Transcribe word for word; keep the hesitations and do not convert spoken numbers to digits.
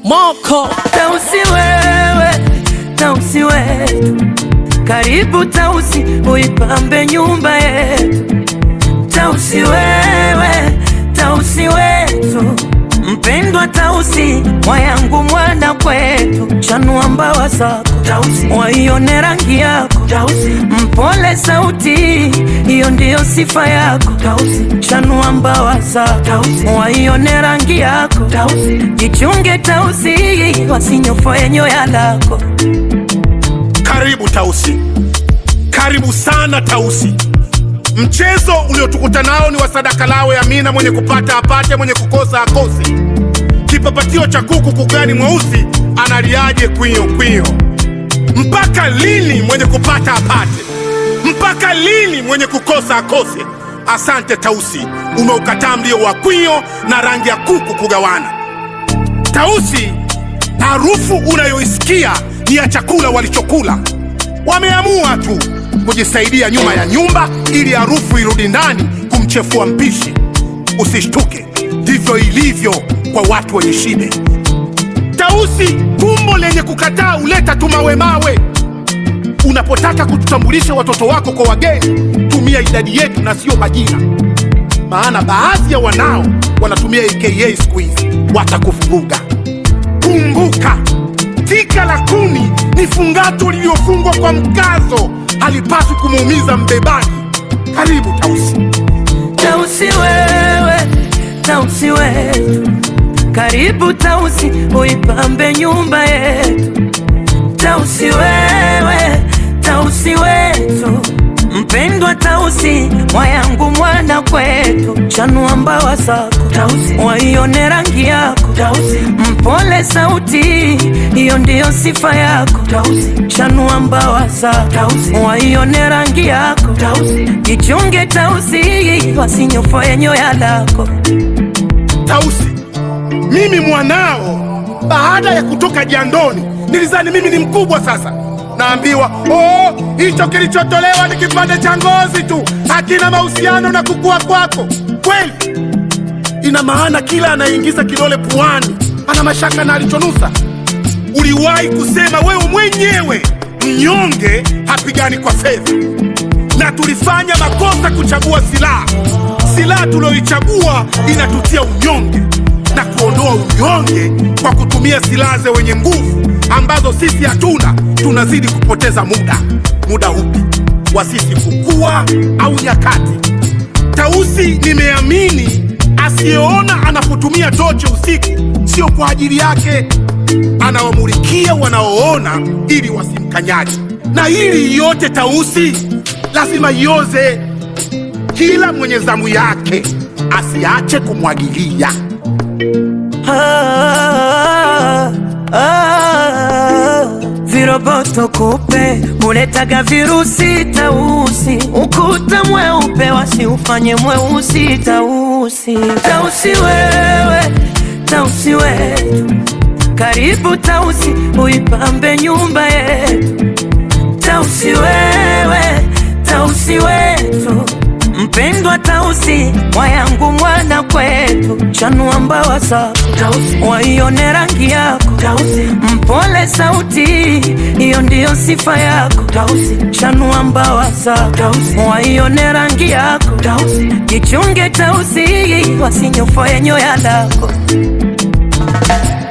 Moko. Tausi wewe, Tausi wetu, karibu Tausi, uipambe nyumba yetu. Tausi wewe, Tausi wetu, mpendwa Tausi, mwayangu mwana kwetu. Chanua mbawa zako Tausi, waione rangi yako Tausi, mpole sauti, hiyo ndiyo sifa yako Tausi. Chanua mbawa zako Tausi, waione rangi yako Tausi, jichunge Tausi, wasinyofoe nyoya lako. Karibu Tausi, karibu sana Tausi. Mchezo uliotukuta nao ni wa sadaka lawe Amina, mwenye kupata apate, mwenye kukosa akose. Kipapatio cha kuku kugani mweusi, analiaje kwio kwio. Mpaka lini mwenye kupata apate? Mpaka lini mwenye kukosa akose? Asante Tausi, umeukataa mlio wa kwio na rangi ya kuku kugawana. Tausi, harufu unayoisikia ni ya chakula walichokula. Wameamua tu kujisaidia nyuma ya nyumba ili harufu irudi ndani kumchefua mpishi. Usishtuke, ndivyo ilivyo kwa watu wenye shibe. Tausi, tumbo lenye kukataa uleta tumawe mawe. Unapotaka kututambulisha watoto wako kwa wageni, tumia idadi yetu na sio majina, maana baadhi ya wanao wanatumia A K A siku hizi, watakuvuruga. Kumbuka, tika la kuni ni fungato liliofungwa kwa mkazo, halipaswi kumuumiza mbebaji. Karibu Tausi. Tausi wewe, Tausi wetu, karibu Tausi, uipambe nyumba yetu. Tausi wewe, Tausi wetu, mpendwa Tausi, mwayangu mwana kwetu. Chanua mbawa zako Tausi, waione rangi yako Tausi, mpole sauti, hiyo ndiyo sifa yako Tausi. Chanua mbawa zako Tausi, waione rangi yako Tausi, jichunge Tausi, wasinyofoe nyoya lako. Tausi, mimi mwanao, baada ya kutoka jandoni nilizani mimi ni mkubwa sasa. Naambiwa oh, hicho kilichotolewa ni kipande cha ngozi tu, hakina mahusiano na kukua kwako. Kweli? Ina maana kila anaingiza kidole puani ana mashaka na alichonusa. Uliwahi kusema wewe mwenyewe, mnyonge hapigani kwa fedha, na tulifanya makosa kuchagua silaha. Silaha tulioichagua inatutia unyonge na kuondoa unyonge kwa kutumia silaha za wenye nguvu ambazo sisi hatuna. Tunazidi kupoteza muda. Muda upi wa sisi kukua au nyakati? Tausi, nimeamini asiyeona anapotumia tochi usiku sio kwa ajili yake, anawamulikia wanaoona ili wasimkanyaji. Na hili yote Tausi lazima ioze. Kila mwenye zamu yake asiache kumwagilia. Ah, ah, viroboto kupe muletaga virusi Tausi, ukuta mweupe wasiufanye mweusi Tausi. Tausi wewe, Tausi wetu, karibu Tausi, uipambe nyumba yetu. Tausi wewe, Tausi wetu, mpendwa Tausi, mwayangu mwana kwetu. Chanua mbawa zako Tausi, waione rangi yako Tausi, mpole sauti, hiyo ndiyo sifa yako Tausi. Chanua mbawa zako Tausi, waione rangi yako Tausi, jichunge Tausi, wasinyofoe nyoya lako.